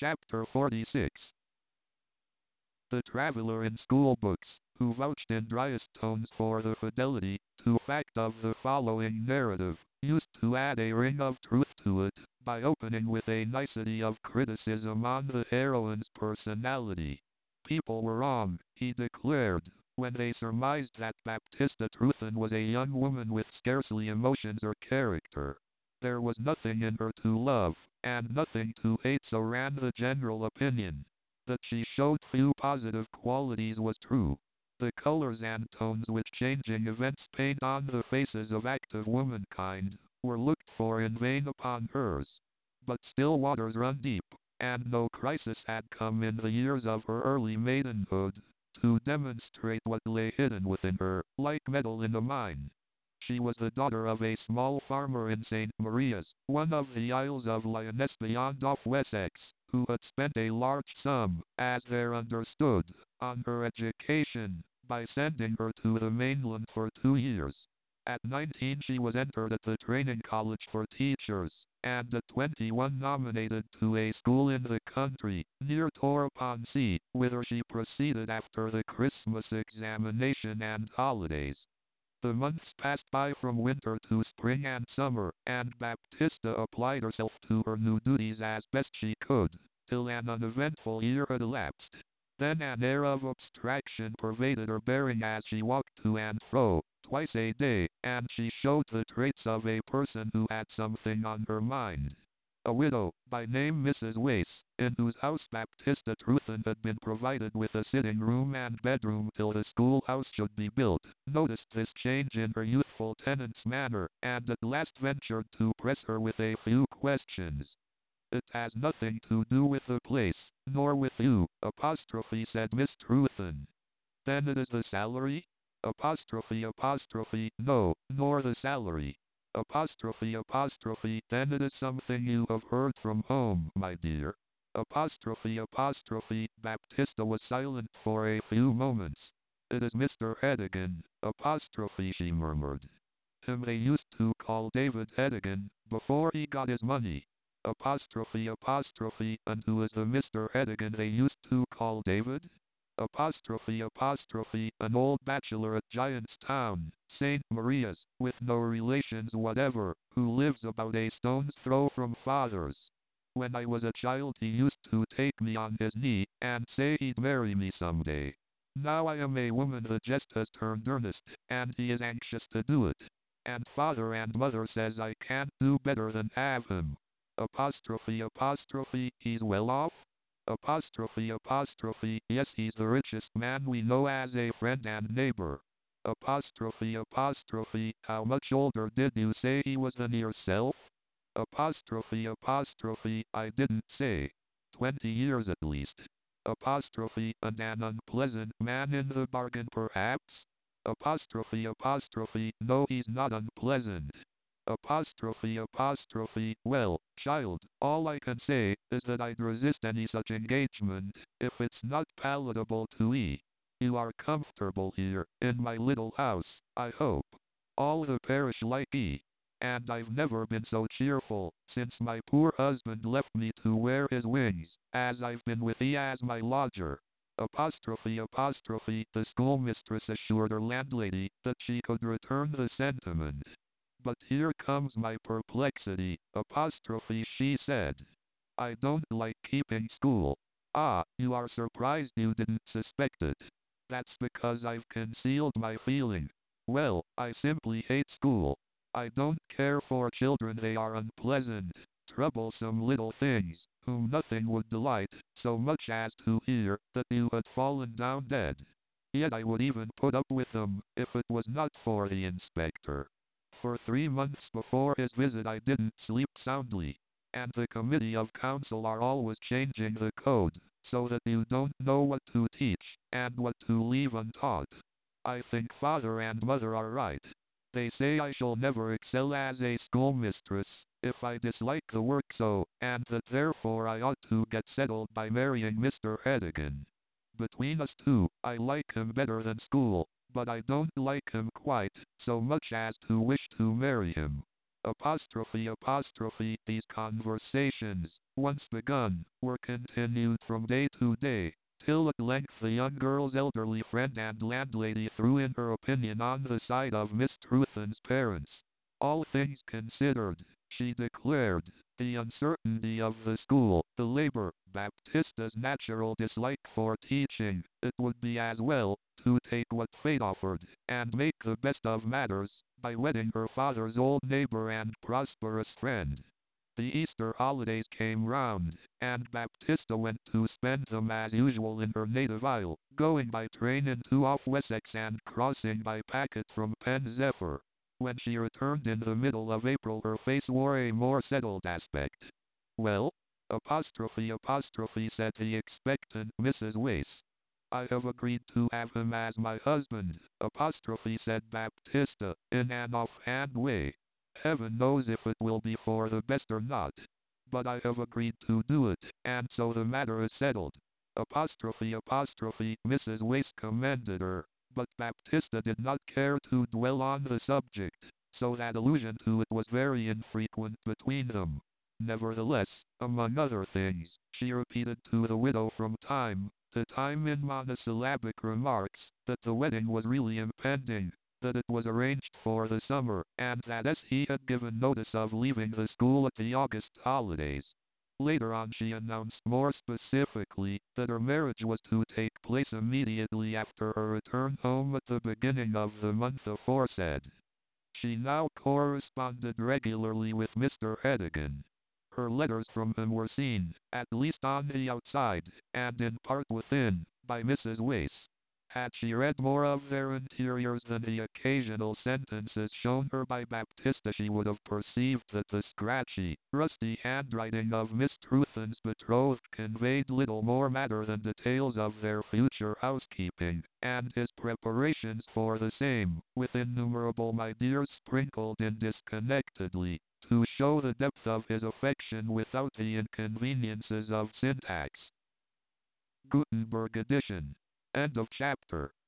Chapter 46. The traveler in school books, who vouched in driest tones for the fidelity to fact of the following narrative, used to add a ring of truth to it, by opening with a nicety of criticism on the heroine's personality. People were wrong, he declared, when they surmised that Baptista Truthen was a young woman with scarcely emotions or character. There was nothing in her to love, and nothing to hate, so ran the general opinion. That she showed few positive qualities was true. The colors and tones which changing events paint on the faces of active womankind were looked for in vain upon hers. But still waters run deep, and no crisis had come in the years of her early maidenhood to demonstrate what lay hidden within her, like metal in a mine. She was the daughter of a small farmer in St. Maria's, one of the Isles of Lyonesse beyond off Wessex, who had spent a large sum, as there understood, on her education, by sending her to the mainland for 2 years. At 19 she was entered at the training college for teachers, and at 21 nominated to a school in the country, near Torre-upon-Sea, whither she proceeded after the Christmas examination and holidays. The months passed by from winter to spring and summer, and Baptista applied herself to her new duties as best she could, till an uneventful year had elapsed. Then an air of abstraction pervaded her bearing as she walked to and fro, twice a day, and she showed the traits of a person who had something on her mind. A widow, by name Mrs. Wace, in whose house Baptista Truthen had been provided with a sitting room and bedroom till the schoolhouse should be built, noticed this change in her youthful tenant's manner, and at last ventured to press her with a few questions. "It has nothing to do with the place, nor with you," said Miss Truthen. "Then it is the salary?" "No, nor the salary." "Then it is something you have heard from home, my dear." Baptista was silent for a few moments. "It is Mr. Heddigan, she murmured. "Him they used to call David Heddigan, before he got his money." And who is the Mr. Heddigan they used to call David? An old bachelor at Giantstown, St. Maria's, with no relations whatever, who lives about a stone's throw from father's. When I was a child he used to take me on his knee, and say he'd marry me some day. Now I am a woman the jest has turned earnest, and he is anxious to do it. And father and mother says I can't do better than have him. He's well off? Yes, he's the richest man we know as a friend and neighbor. How much older did you say he was than yourself? I didn't say. 20 years at least. And an unpleasant man in the bargain perhaps? No, he's not unpleasant. Well, child, all I can say is that I'd resist any such engagement, if it's not palatable to ye. You are comfortable here, in my little house, I hope. All the parish like ye. And I've never been so cheerful, since my poor husband left me to wear his wings, as I've been with ye as my lodger. The schoolmistress assured her landlady that she could return the sentiment. "But here comes my perplexity," she said. "I don't like keeping school." "Ah, you are surprised you didn't suspect it. That's because I've concealed my feeling. Well, I simply hate school. I don't care for children, they are unpleasant, troublesome little things, whom nothing would delight so much as to hear that you had fallen down dead. Yet I would even put up with them, if it was not for the inspector. For 3 months before his visit I didn't sleep soundly, and the committee of council are always changing the code, so that you don't know what to teach, and what to leave untaught. I think father and mother are right. They say I shall never excel as a schoolmistress, if I dislike the work so, and that therefore I ought to get settled by marrying Mr. Heddigan. Between us two, I like him better than school, but I don't like him quite so much as to wish to marry him. These conversations, once begun, were continued from day to day, till at length the young girl's elderly friend and landlady threw in her opinion on the side of Miss Truthen's parents. All things considered, she declared, the uncertainty of the school, the labor, Baptista's natural dislike for teaching, it would be as well to take what fate offered, and make the best of matters, by wedding her father's old neighbor and prosperous friend. The Easter holidays came round, and Baptista went to spend them as usual in her native isle, going by train into off Wessex and crossing by packet from Pen Zephyr. When she returned in the middle of April her face wore a more settled aspect. "Well?" Said the expectant Mrs. Wace. "I have agreed to have him as my husband," said Baptista, in an offhand way. "Heaven knows if it will be for the best or not. But I have agreed to do it, and so the matter is settled." Mrs. Wace commended her, but Baptista did not care to dwell on the subject, so that allusion to it was very infrequent between them. Nevertheless, among other things, she repeated to the widow from time to time in monosyllabic remarks, that the wedding was really impending, that it was arranged for the summer, and that as he had given notice of leaving the school at the August holidays. Later on she announced more specifically that her marriage was to take place immediately after her return home at the beginning of the month aforesaid. She now corresponded regularly with Mr. Hedigan. Her letters from him were seen, at least on the outside, and in part within, by Mrs. Wace. Had she read more of their interiors than the occasional sentences shown her by Baptista, she would have perceived that the scratchy, rusty handwriting of Miss Truthen's betrothed conveyed little more matter than details of their future housekeeping, and his preparations for the same, with innumerable "my dears" sprinkled in disconnectedly, to show the depth of his affection without the inconveniences of syntax. Gutenberg edition. End of chapter.